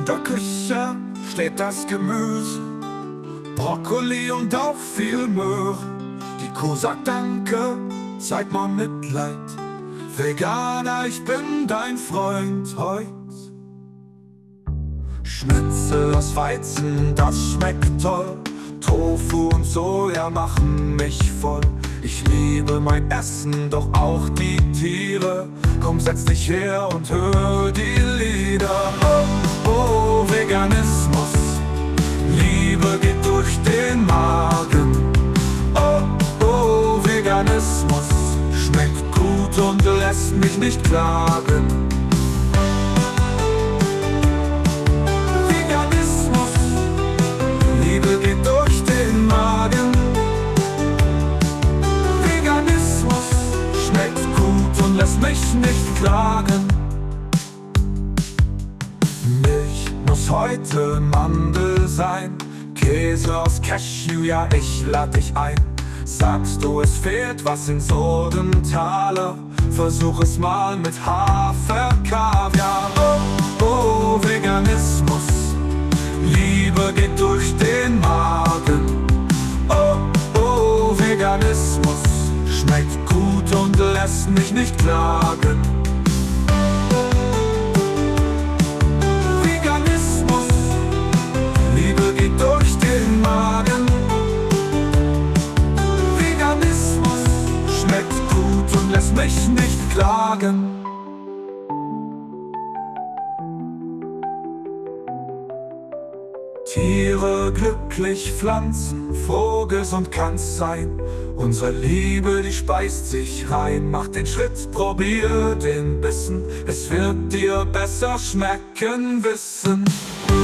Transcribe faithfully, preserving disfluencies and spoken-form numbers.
der Küche steht das Gemüse, Brokkoli und auch viel Möhre. Die Kuh sagt Danke, zeig mal Mitleid. Veganer, ich bin dein Freund heut. Schnitzel aus Weizen, das schmeckt toll. Tofu und Soja machen mich voll. Ich liebe mein Essen, doch auch die Tiere. Komm, setz dich her und hör die Lieder. Oh, oh, Veganismus, Liebe geht durch den Magen. Oh, oh, Veganismus, schmeckt gut und lässt mich nicht klagen. Veganismus, Liebe geht durch den Magen. Veganismus, schmeckt gut und lässt mich nicht klagen. Milch muss heute Mandel sein, Käse aus Cashew, ja ich lad dich ein. Sagst du, es fehlt was in Sordenthaler, versuch es mal mit Hafer-Kaviar. Oh, oh, Veganismus, Liebe geht durch den Magen. Oh, oh, Veganismus, schmeckt gut und lässt mich nicht klagen. Veganismus, Liebe geht durch den Magen. Veganismus, schmeckt gut und lässt mich nicht klagen. Tiere glücklich, Pflanzen froh, gesund kann's sein. Unsere Liebe, die speist sich rein. Mach den Schritt, probier den Bissen, es wird dir besser schmecken, wissen.